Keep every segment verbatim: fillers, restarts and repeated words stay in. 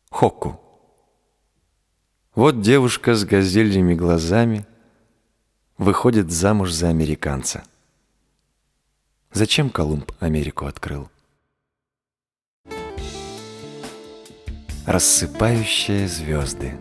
Хокку. Вот девушка с газельными глазами выходит замуж за американца. Зачем Колумб Америку открыл? Рассыпающие звезды.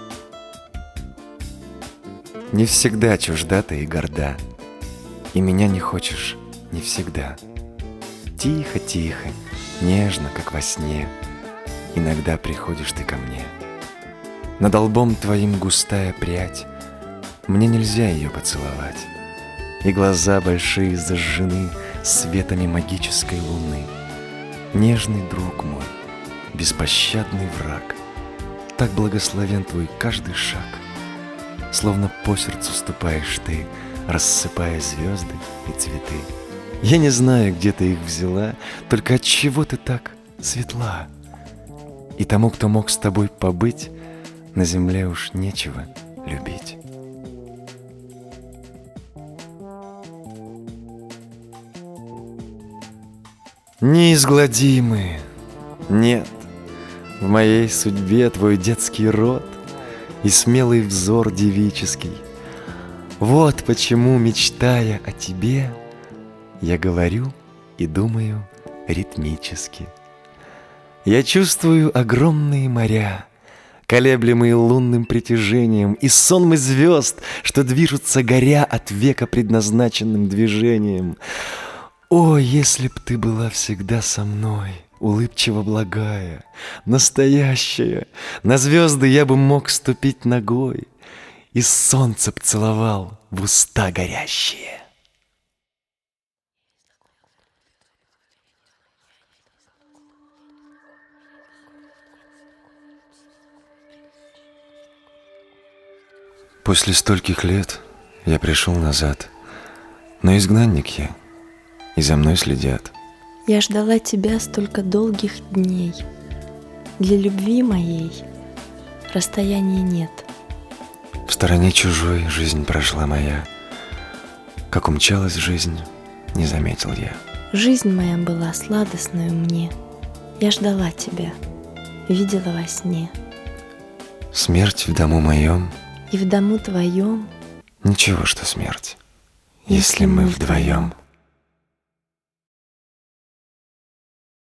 Не всегда чужда ты и горда, и меня не хочешь не всегда. Тихо, тихо, нежно, как во сне, иногда приходишь ты ко мне. Над лбом твоим густая прядь, мне нельзя ее поцеловать, и глаза большие зажжены светами магической луны. Нежный друг мой, беспощадный враг, так благословен твой каждый шаг. Словно по сердцу ступаешь ты, рассыпая звезды и цветы. Я не знаю, где ты их взяла, только отчего ты так светла. И тому, кто мог с тобой побыть, на земле уж нечего любить. Неизгладимый, нет, в моей судьбе твой детский род и смелый взор девический. Вот почему, мечтая о тебе, я говорю и думаю ритмически. Я чувствую огромные моря, колеблемые лунным притяжением, и сонмы звезд, что движутся горя от века предназначенным движением. О, если б ты была всегда со мной, улыбчиво благая, настоящая, на звезды я бы мог ступить ногой, и солнце б целовал в уста горящие. После стольких лет я пришел назад, но изгнанник я, и за мной следят. Я ждала тебя столько долгих дней. Для любви моей расстояния нет. В стороне чужой жизнь прошла моя. Как умчалась жизнь, не заметил я. Жизнь моя была сладостную мне. Я ждала тебя, видела во сне. Смерть в дому моем. И в дому твоем. Ничего, что смерть, если, если мы вдвоем.